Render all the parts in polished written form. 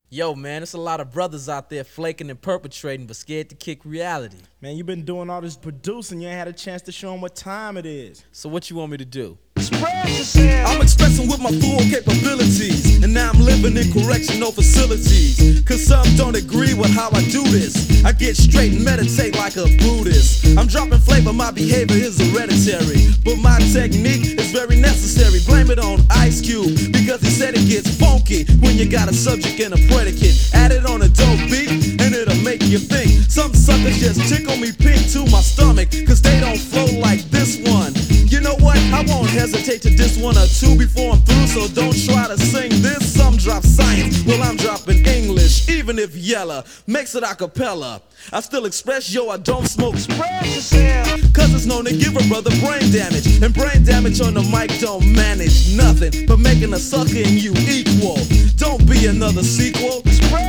Yo, man, it's a lot of brothers out there flaking and perpetrating, but scared to kick reality. Man, you've been doing all this producing, you ain't had a chance to show them what time it is. So what you want me to do? I'm expressing with my full capabilities, and now I'm living in correctional facilities. Cause some don't agree with how I do this. I get straight and meditate like a Buddhist. I'm dropping flavor, my behavior is hereditary, but my technique is very necessary. Blame it on Ice Cube, because he said it gets funky when you got a subject and a predicate. Add it on a dope beat, and it'll make you think. Some suckers just tickle me pink to my stomach, cause they don't flow like this one. You know what? I won't hesitate to diss one or two before I'm through, so don't try to sing this. Some drop science, well I'm dropping English, even if Yella makes it a cappella. I still express, yo, I don't smoke. Cause it's known to give a brother brain damage, and brain damage on the mic don't manage nothing but making a sucker and you equal. Don't be another sequel.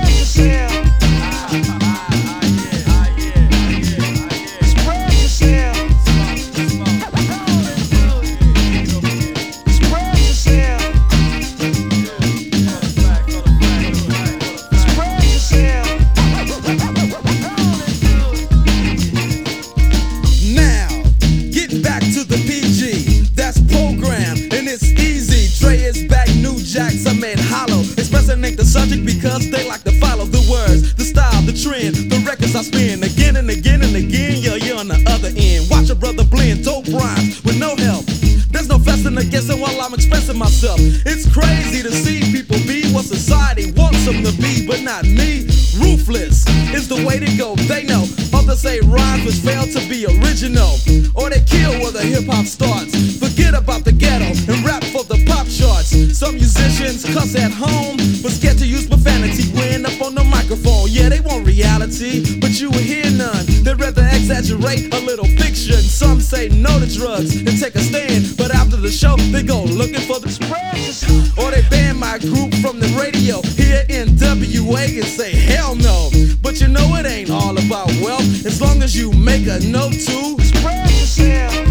I made hollow, expressing ain't the subject because they like to follow the words, the style, the trend, the records I spin again and again and again. Yeah, you're on the other end. Watch a brother blend dope rhymes with no help. There's no fussing or guessing while I'm expressing myself. It's crazy to see people be what society wants them to be, but not me. Ruthless is the way to go. They know others say rhymes which fail to be original, or they kill where the hip hop starts. Forget about the ghetto and rap for the pop charts. Some musicians cuss at home, but scared to use profanity when up on the microphone. Yeah, they want reality, but you will hear none. They'd rather exaggerate a little fiction. Some say no to drugs and take a stand, but after the show they go looking for the or they ban my group from the radio here in WA and say hell no. But you know it ain't all about wealth, as long as you make a note to spread yourself.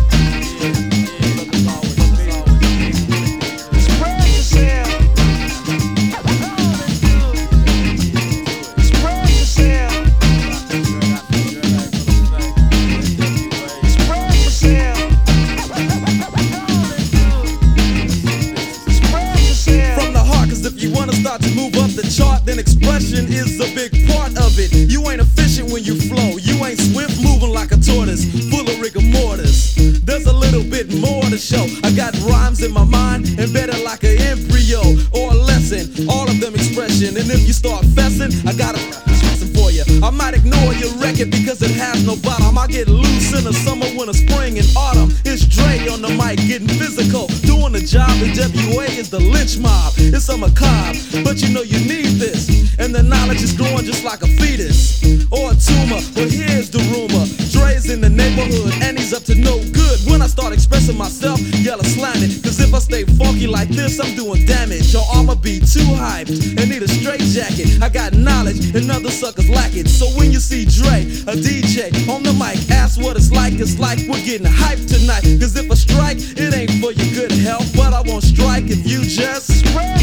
To move up the chart, then expression is a big part of it. You ain't efficient when you flow, you ain't swift moving like a tortoise, full of rigor mortis. There's a little bit more to show. I got rhymes in my mind, embedded like an embryo or a lesson, all of them expression. And if you start fessing, I got a lesson for you. I might ignore your record because it has no bottom. I get loose in the summer, winter, spring, and autumn. It's Dre on the mic getting physical, doing the job. In WA is the lynch mob. It's a macabre, but you know you need this, and the knowledge is growing just like a fetus or a tumor. Well, here's the rumor: Dre's in the neighborhood and he's up to no good. When I start expressing myself, yella slam it, cause if I stay funky like this, I'm doing damage. Or I'ma be too hyped and need a straight jacket. I got knowledge and other suckers lack it. So when you see Dre, a DJ on the mic, ask what it's like we're getting hyped tonight. Cause if I strike, it ain't for your good health, but I won't strike if you just spread.